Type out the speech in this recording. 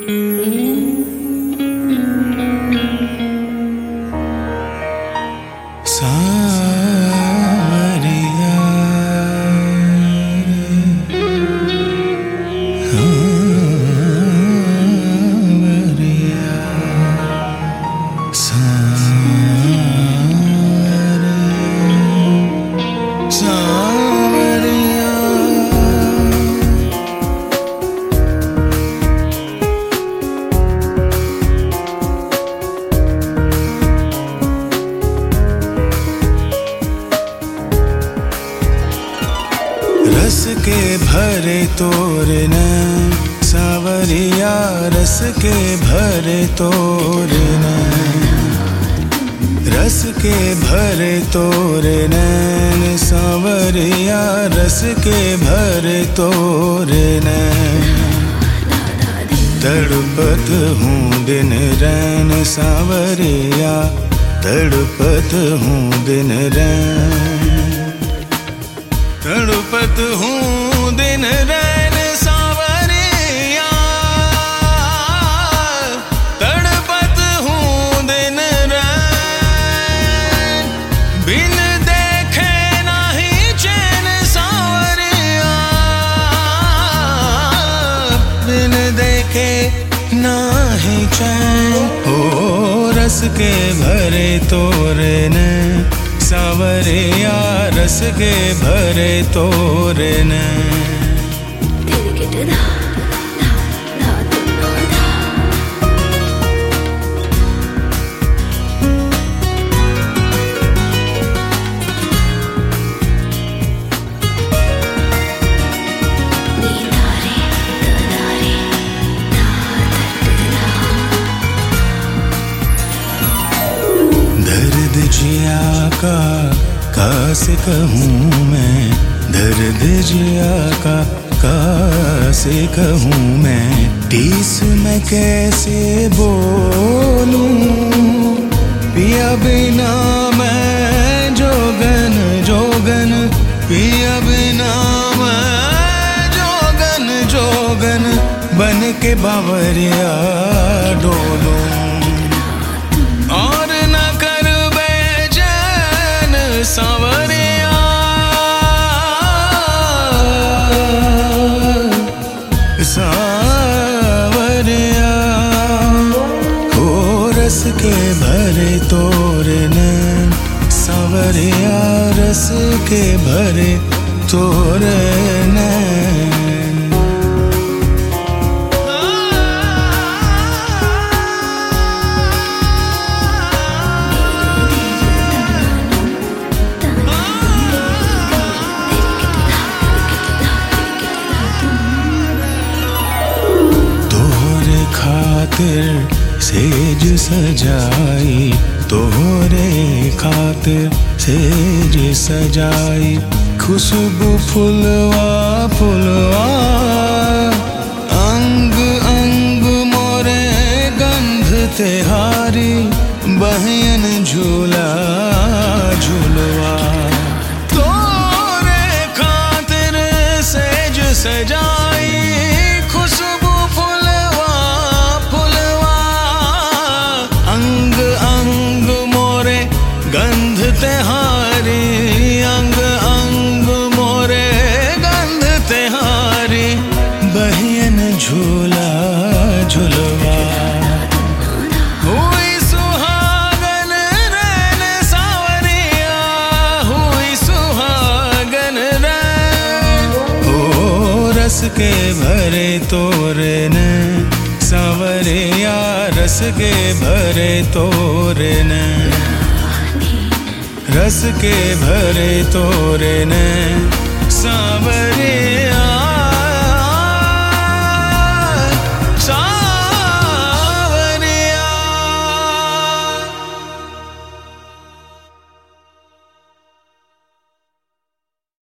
रस के भरे तोरण सांवरिया, रस के भरे तोरण, रस के भरे तोरण सांवरिया, रस के भरे तोरण। तड़पत हूँ दिन रैन सांवरिया, तड़पत हूँ दिन रैन, तड़पत हूँ दिन रैन सांवरिया, तड़पत हूँ दिन रैन। बिन देखे नहीं चैन सांवरिया, बिन देखे नहीं चैन। ओ रस के भरे तोरण सांवरिया, रस के भरे तोरण। दर्द जिया का से कहूँ मैं, दर्द जिया का से कहूँ मैं। टीस मैं कैसे बोलूं, पिया बिना मैं जोगन जोगन, पिया बिना मैं जोगन जोगन। बन के बावरिया डोलूं और न कर बेचैन सांवरिया, सांवरिया। हो रस के भरे तोरण सांवरिया, रस के भरे तोरण। खातिर सेज सजाई, तोहरे खातिर सेज सजाई। खुशबू फुलवा फुलवा, अंग अंग मोरे गंध तेहारी। बहन झूला झूलवा, तोरे खातिर सेज सजाई। खुशबू गंध तेहारी, अंग अंग मोरे गंध तेहारी। बहन झूला झुलवा, हुई सुहागन रैन सांवरिया, हुई सुहागन रैन। ओ रस के भरे तोरण सांवरिया, रस के भरे तोरण, रस के भरे तोरण सांवरिया।